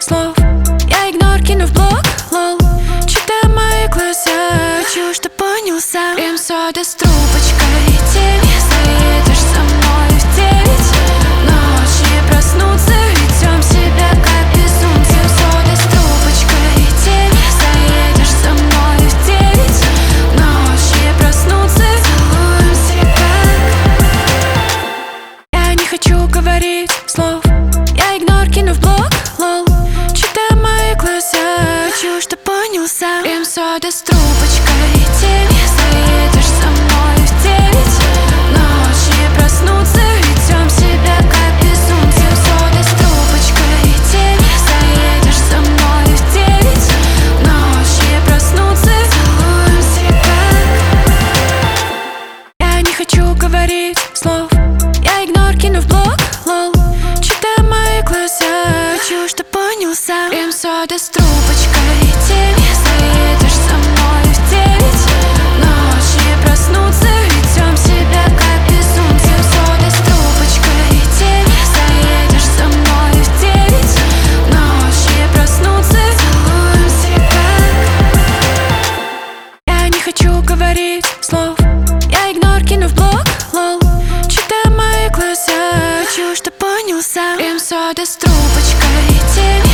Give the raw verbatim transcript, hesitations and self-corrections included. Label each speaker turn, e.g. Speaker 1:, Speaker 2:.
Speaker 1: слов. Я игнор кину в блог, лол. Читаю мои глаза, чушь ты понял сам. Крем-сода с трубочкой, тени. Заедешь со мной в девять ночи, проснуться, ведем себя как безумцы. Крем-сода с трубочкой, тени. Заедешь со мной в девять ночи, проснуться, целуемся как. Я не хочу говорить слов. Я игнор кину в блог, лол. Читаю мои глаза, чушь ты понял сам. Крем-сода с трубочкой, тени. Заедешь со мной в девять ночи, проснуться, ведем себя как безумцы. Крем-сода с трубочкой, тени. Заедешь со мной в девять ночи, проснуться, целуемся как. Я не хочу говорить слов. Я игнор кину в блог, лол. Читаю мои глаза, чушь ты понял сам. Крем-сода с трубочкой, тени. Заедешь со мной в девять ночи, проснуться, ведем себя как безумцы. Крем-сода с трубочкой, тени. Заедешь со мной в девять ночи, проснуться, целуемся как. Я не хочу говорить слов. Я игнор кину в блог, лол. Читаю мои глаза, чушь ты понял сам. Крем-сода с трубочкой, тени.